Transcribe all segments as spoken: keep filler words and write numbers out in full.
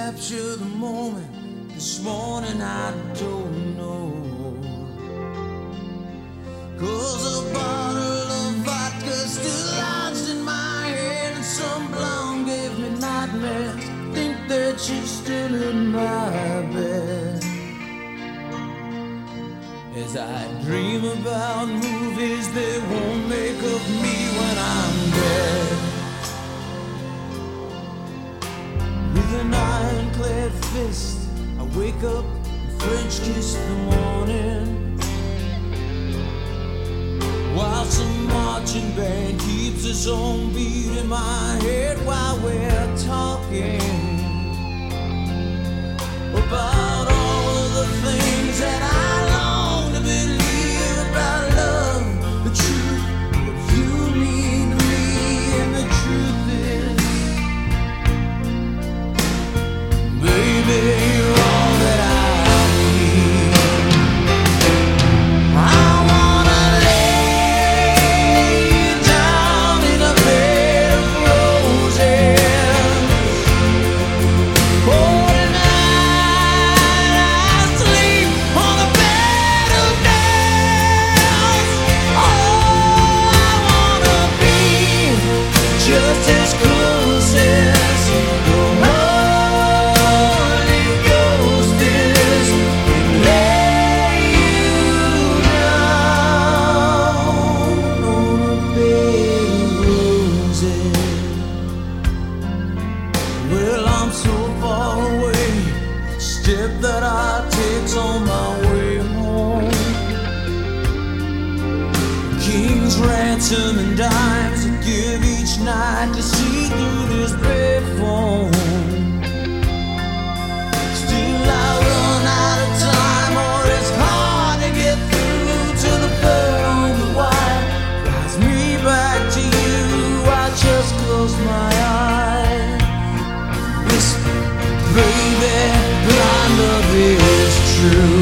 capture the moment. This morning I don't know, 'cause a bottle of vodka still lodged in my head, and some blonde gave me nightmares. Think that she's still in my bed. As I dream about movies they won't make of me when I'm dead. With an ironclad fist I wake up and French kiss the morning, while some marching band keeps its own beat in my head while we're talking about all of the things that I long to believe about love, the truth, what you mean to me. And the truth is, baby, you're all that I need. I wanna lay you down in a bed of roses. Oh, just as close as the Holy Ghost is, and lay you down on a bed of roses. Well, I'm so far away, the step that I take's on my way home. King's ransom and dimes I give each night to see through this payphone. Still I run out of time, or it's hard to get through to the pearl on the wire. Drives me back to you, I just close my eyes. Whisper, baby, blind love is true.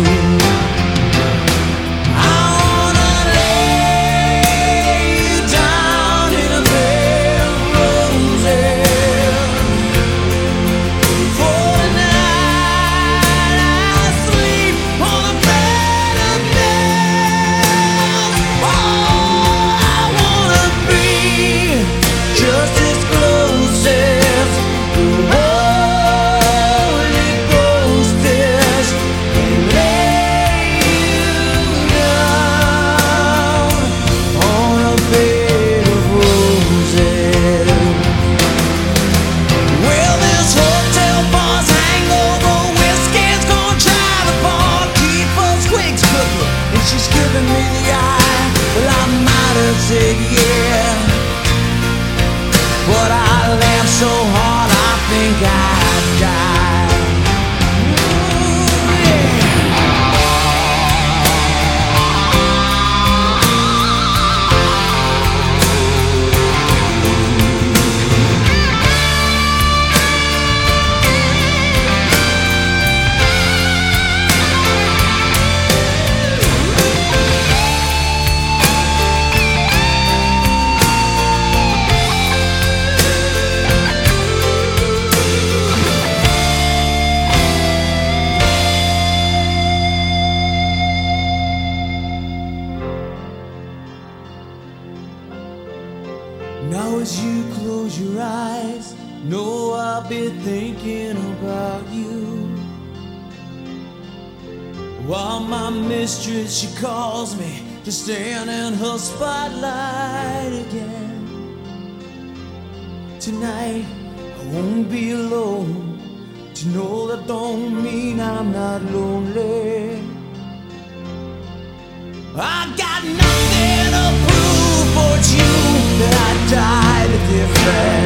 Said yeah, but I laughed so hard I think I'd die. Ooh, yeah. Now as you close your eyes, know I'll be thinking about you, while my mistress, she calls me to stand in her spotlight again. Tonight I won't be alone, to know that don't mean I'm not lonely. I got nothing to prove, but you that I died a different